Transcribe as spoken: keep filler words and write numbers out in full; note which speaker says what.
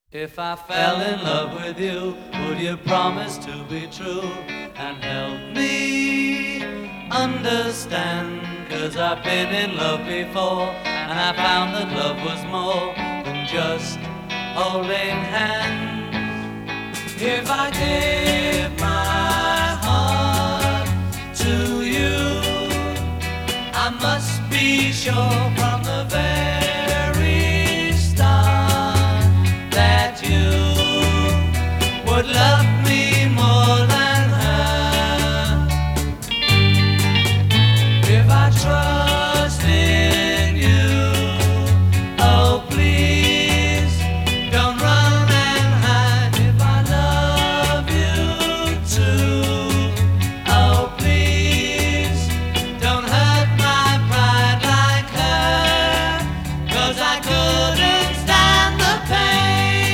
Speaker 1: If I fell in love with you, would you promise to be true and help me understand? 'Cause I've been in love before and I found that love was more than just holding hands. If I give my heart to you, I must be sure